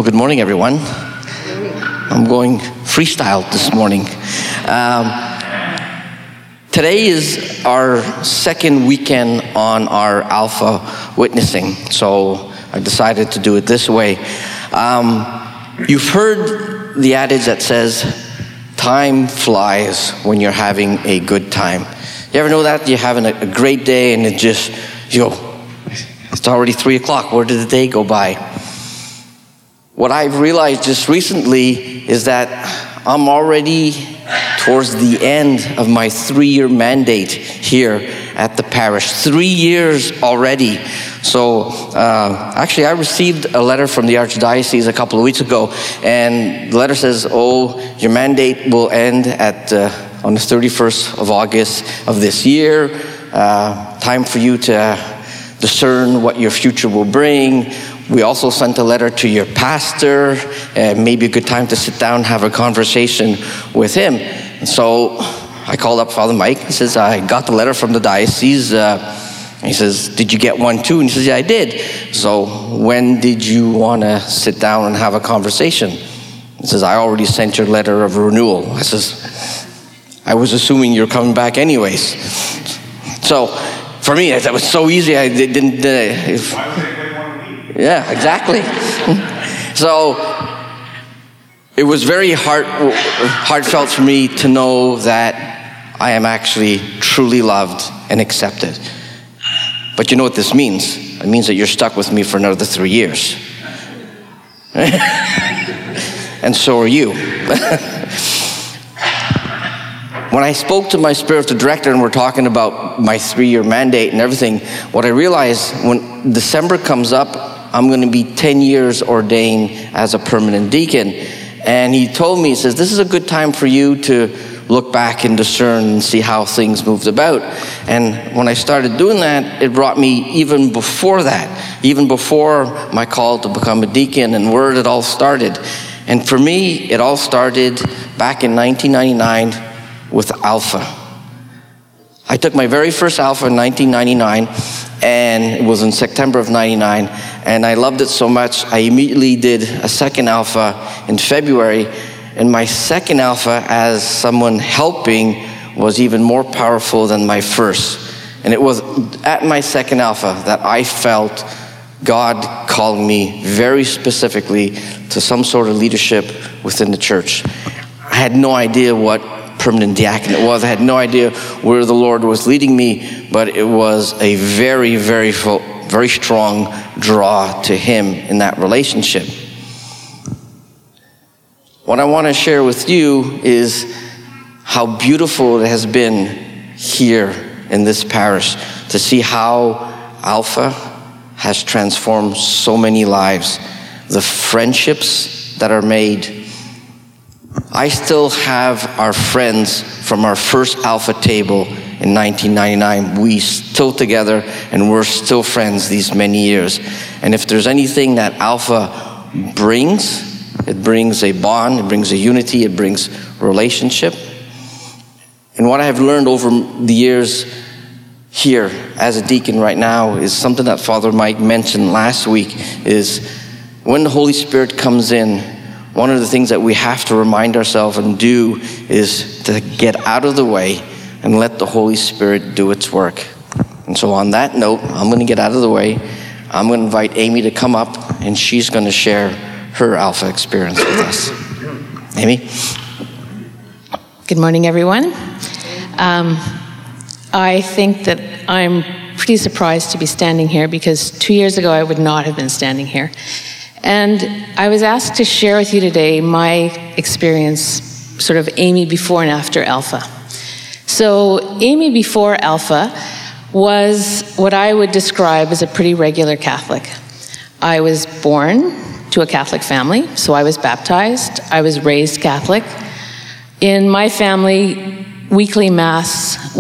Well, good morning, everyone. I'm going freestyle this morning. Today is our second weekend on our Alpha witnessing, so I decided to do it this way. You've heard the adage that says, time flies when you're having a good time. You ever know that? You're having a great day and it just, it's already 3 o'clock. Where did the day go by? What I've realized just recently is that I'm already towards the end of my 3-year mandate here at the parish. 3 years already. So actually I received a letter from the Archdiocese a couple of weeks ago, and the letter says, your mandate will end on the 31st of August of this year. Time for you to discern what your future will bring. We also sent a letter to your pastor, maybe a good time to sit down and have a conversation with him. And so I called up Father Mike. He says, I got the letter from the diocese. He says, did you get one too? And he says, yeah, I did. So when did you want to sit down and have a conversation? He says, I already sent your letter of renewal. I says, I was assuming you're coming back anyways. So for me, that was so easy. I didn't... Yeah, exactly. So it was very heartfelt for me to know that I am actually truly loved and accepted. But you know what this means? It means that you're stuck with me for another 3 years. And so are you. When I spoke to my spiritual director and we're talking about my 3-year mandate and everything, what I realized when December comes up, I'm going to be 10 years ordained as a permanent deacon. And he told me, he says, this is a good time for you to look back and discern and see how things moved about. And when I started doing that, it brought me even before that, even before my call to become a deacon and where it all started. And for me, it all started back in 1999 with Alpha. I took my very first Alpha in 1999, and it was in September of 99, and I loved it so much, I immediately did a second Alpha in February, and my second Alpha as someone helping was even more powerful than my first. And it was at my second Alpha that I felt God calling me very specifically to some sort of leadership within the church. I had no idea what permanent diaconate was. I had no idea where the Lord was leading me, but it was a very, very, very strong draw to Him in that relationship. What I want to share with you is how beautiful it has been here in this parish to see how Alpha has transformed so many lives, the friendships that are made. I still have our friends from our first Alpha table in 1999. We still together and we're still friends these many years. And if there's anything that Alpha brings, it brings a bond, it brings a unity, it brings relationship. And what I have learned over the years here as a deacon right now is something that Father Mike mentioned last week, is when the Holy Spirit comes in, one of the things that we have to remind ourselves and do is to get out of the way and let the Holy Spirit do its work. And so on that note, I'm going to get out of the way. I'm going to invite Amy to come up, and she's going to share her Alpha experience with us. Amy? Good morning, everyone. I think that I'm pretty surprised to be standing here because 2 years ago I would not have been standing here. And I was asked to share with you today my experience, sort of Amy before and after Alpha. So Amy before Alpha was what I would describe as a pretty regular Catholic. I was born to a Catholic family, so I was baptized. I was raised Catholic. In my family, weekly Mass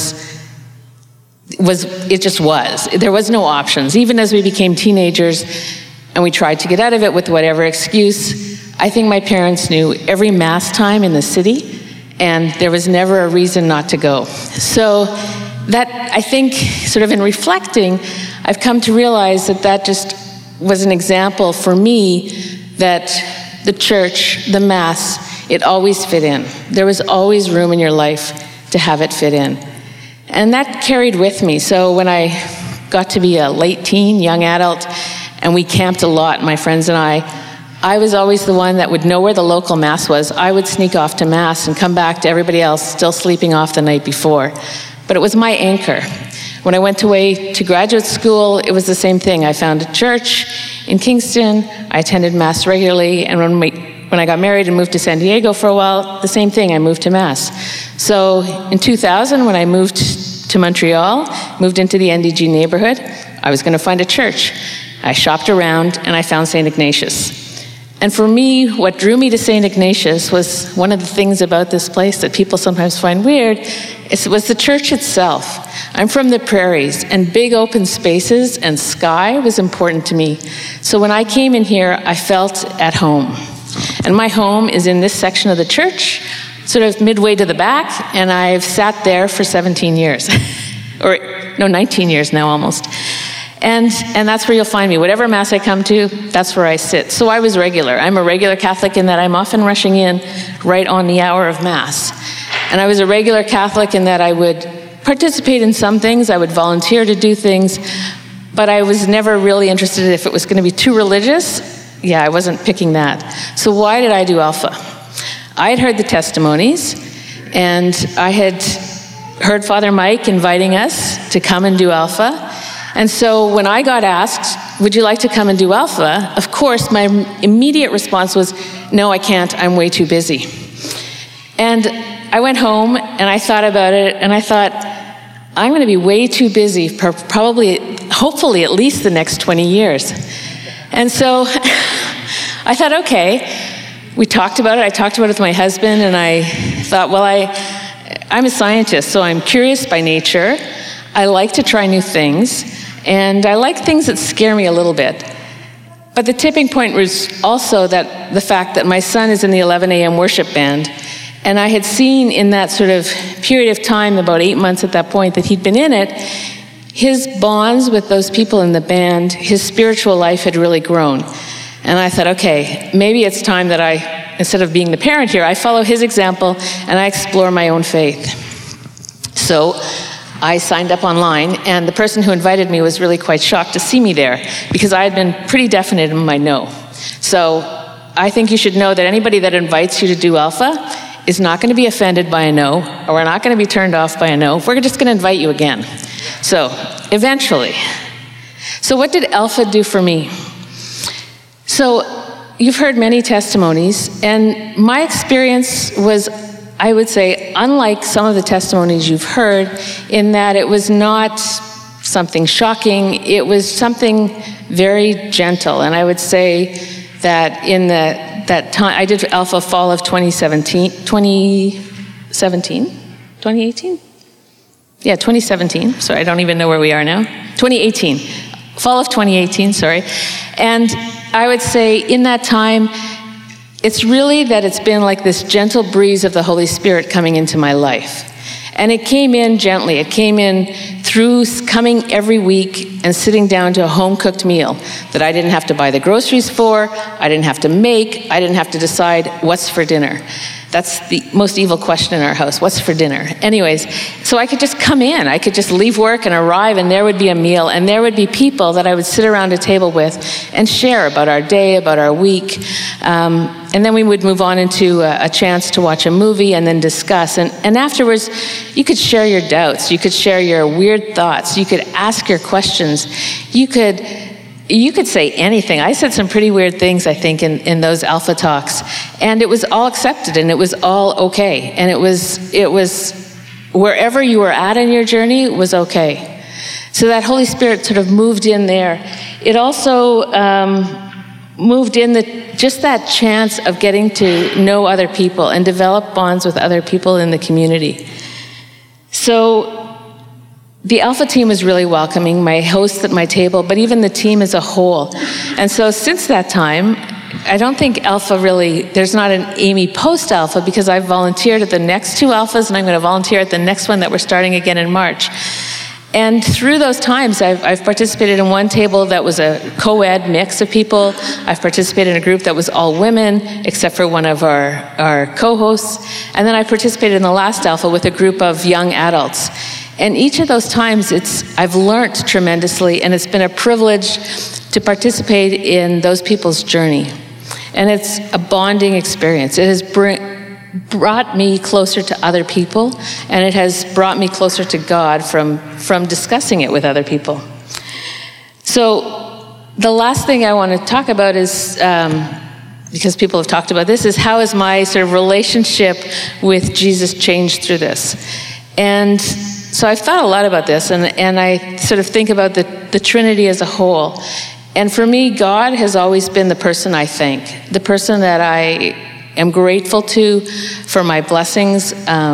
it just was. There was no options. Even as we became teenagers, and we tried to get out of it with whatever excuse, I think my parents knew every Mass time in the city, and there was never a reason not to go. So that, I think, sort of in reflecting, I've come to realize that that just was an example for me that the church, the Mass, it always fit in. There was always room in your life to have it fit in. And that carried with me. So when I got to be a late teen, young adult, and we camped a lot, my friends and I was always the one that would know where the local Mass was. I would sneak off to Mass and come back to everybody else still sleeping off the night before. But it was my anchor. When I went away to graduate school, it was the same thing. I found a church in Kingston. I attended Mass regularly. And when I got married and moved to San Diego for a while, the same thing, I moved to Mass. So in 2000, when I moved to Montreal, moved into the NDG neighborhood, I was going to find a church. I shopped around and I found St. Ignatius. And for me, what drew me to St. Ignatius was one of the things about this place that people sometimes find weird, was the church itself. I'm from the prairies, and big open spaces and sky was important to me. So when I came in here, I felt at home. And my home is in this section of the church, sort of midway to the back, and I've sat there for 17 years. 19 years now almost. And that's where you'll find me. Whatever Mass I come to, that's where I sit. So I was regular. I'm a regular Catholic in that I'm often rushing in right on the hour of Mass. And I was a regular Catholic in that I would participate in some things, I would volunteer to do things, but I was never really interested if it was going to be too religious. Yeah, I wasn't picking that. So why did I do Alpha? I had heard the testimonies, and I had heard Father Mike inviting us to come and do Alpha. And so when I got asked, would you like to come and do Alpha? Of course, my immediate response was, no, I can't, I'm way too busy. And I went home and I thought about it, and I thought, I'm going to be way too busy for hopefully at least the next 20 years. And so I thought, okay, we talked about it. I talked about it with my husband, and I thought, well, I'm a scientist, so I'm curious by nature. I like to try new things. And I like things that scare me a little bit. But the tipping point was also that the fact that my son is in the 11 a.m. worship band, and I had seen in that sort of period of time, about 8 months at that point that he'd been in it, his bonds with those people in the band, his spiritual life had really grown. And I thought, okay, maybe it's time that I, instead of being the parent here, I follow his example and I explore my own faith. So I signed up online, and the person who invited me was really quite shocked to see me there, because I had been pretty definite in my no. So I think you should know that anybody that invites you to do Alpha is not going to be offended by a no, or we're not going to be turned off by a no. We're just going to invite you again. So eventually. So what did Alpha do for me? So you've heard many testimonies, and my experience was, I would say, unlike some of the testimonies you've heard, in that it was not something shocking, it was something very gentle. And I would say that in that time, I did Alpha fall of 2017? Yeah, 2017. Sorry, I don't even know where we are now. 2018. Fall of 2018, sorry. And I would say in that time, it's really that it's been like this gentle breeze of the Holy Spirit coming into my life. And it came in gently. It came in through coming every week and sitting down to a home-cooked meal that I didn't have to buy the groceries for, I didn't have to make, I didn't have to decide what's for dinner. That's the most evil question in our house, what's for dinner? Anyways, so I could just come in, I could just leave work and arrive, and there would be a meal, and there would be people that I would sit around a table with and share about our day, about our week. And then we would move on into a chance to watch a movie and then discuss. And afterwards, you could share your doubts, you could share your weird thoughts, you could ask your questions, you could say anything. I said some pretty weird things, I think, in those Alpha talks. And it was all accepted, and it was all okay. And it was wherever you were at in your journey was okay. So that Holy Spirit sort of moved in there. It also moved in just that chance of getting to know other people and develop bonds with other people in the community. So the Alpha team was really welcoming, my hosts at my table, but even the team as a whole. And so since that time, I don't think Alpha really, there's not an Amy post-Alpha, because I've volunteered at the next two Alphas, and I'm going to volunteer at the next one that we're starting again in March. And through those times, I've participated in one table that was a co-ed mix of people. I've participated in a group that was all women, except for one of our co-hosts. And then I participated in the last Alpha with a group of young adults. And each of those times, I've learned tremendously, and it's been a privilege to participate in those people's journey. And it's a bonding experience. It has brought me closer to other people, and it has brought me closer to God from discussing it with other people. So the last thing I want to talk about is, because people have talked about this, is how has my sort of relationship with Jesus changed through this? And so I've thought a lot about this, and I sort of think about the Trinity as a whole. And for me, God has always been the person I thank, the person that I am grateful to for my blessings.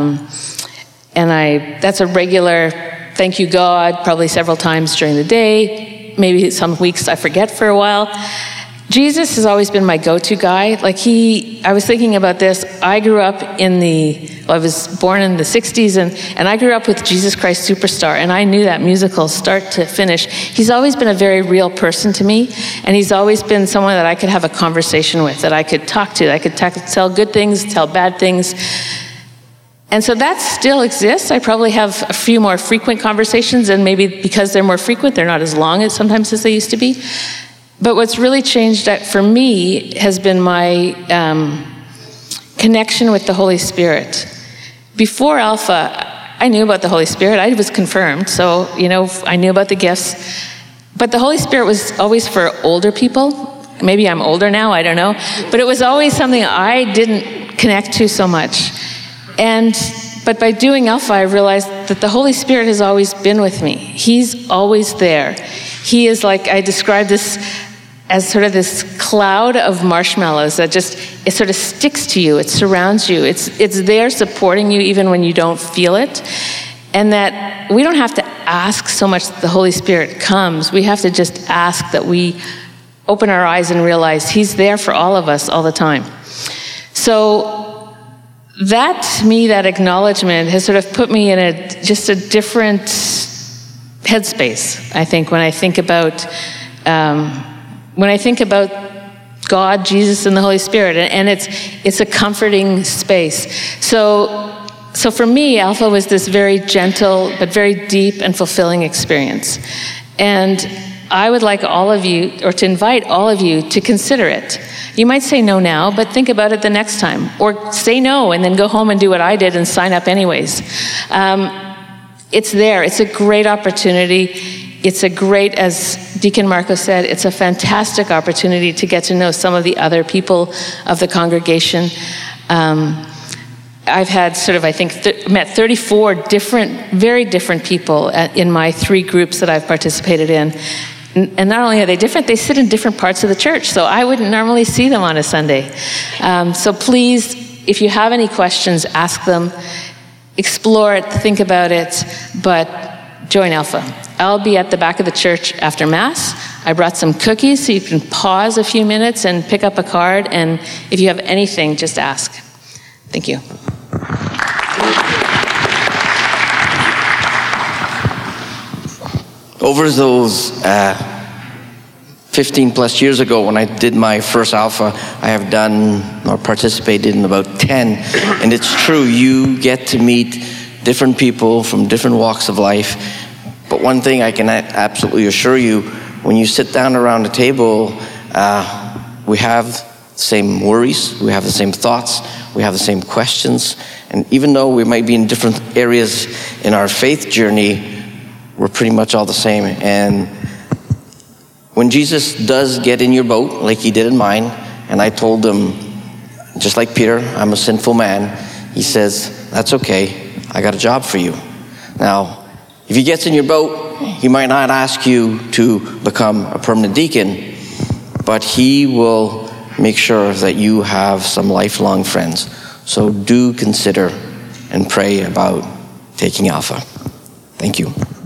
That's a regular thank you, God, probably several times during the day. Maybe some weeks I forget for a while. Jesus has always been my go-to guy. I was thinking about this. I grew up I was born in the 60s, and I grew up with Jesus Christ Superstar, and I knew that musical start to finish. He's always been a very real person to me, and he's always been someone that I could have a conversation with, that I could talk to, that I could tell good things, tell bad things. And so that still exists. I probably have a few more frequent conversations, and maybe because they're more frequent, they're not as long as sometimes as they used to be. But what's really changed for me has been my connection with the Holy Spirit. Before Alpha, I knew about the Holy Spirit. I was confirmed, so I knew about the gifts. But the Holy Spirit was always for older people. Maybe I'm older now, I don't know. But it was always something I didn't connect to so much. But by doing Alpha, I realized that the Holy Spirit has always been with me. He's always there. He is I describe this as sort of this cloud of marshmallows that it sort of sticks to you, it surrounds you, it's there supporting you even when you don't feel it. And that we don't have to ask so much that the Holy Spirit comes. We have to just ask that we open our eyes and realize He's there for all of us all the time. So that, to me, that acknowledgement has sort of put me in a different headspace, I think, when I think about God, Jesus, and the Holy Spirit, and it's a comforting space. So for me, Alpha was this very gentle but very deep and fulfilling experience. And I would like all of you, or to invite all of you, to consider it. You might say no now, but think about it the next time. Or say no and then go home and do what I did and sign up anyways. It's there. It's a great opportunity. It's a great, as Deacon Marco said, it's a fantastic opportunity to get to know some of the other people of the congregation. I've had met 34 very different people in my 3 groups that I've participated in. And not only are they different, they sit in different parts of the church, so I wouldn't normally see them on a Sunday. So please, if you have any questions, ask them, explore it, think about it, but join Alpha. I'll be at the back of the church after Mass. I brought some cookies so you can pause a few minutes and pick up a card, and if you have anything, just ask. Thank you. Over those 15 plus years ago when I did my first Alpha, I have done or participated in about 10. And it's true, you get to meet different people from different walks of life. But one thing I can absolutely assure you, when you sit down around the table, we have the same worries, we have the same thoughts, we have the same questions. And even though we might be in different areas in our faith journey, we're pretty much all the same. And when Jesus does get in your boat, like He did in mine, and I told Him, just like Peter, I'm a sinful man, He says, that's okay, I got a job for you. Now, if He gets in your boat, He might not ask you to become a permanent deacon, but He will make sure that you have some lifelong friends. So do consider and pray about taking Alpha. Thank you.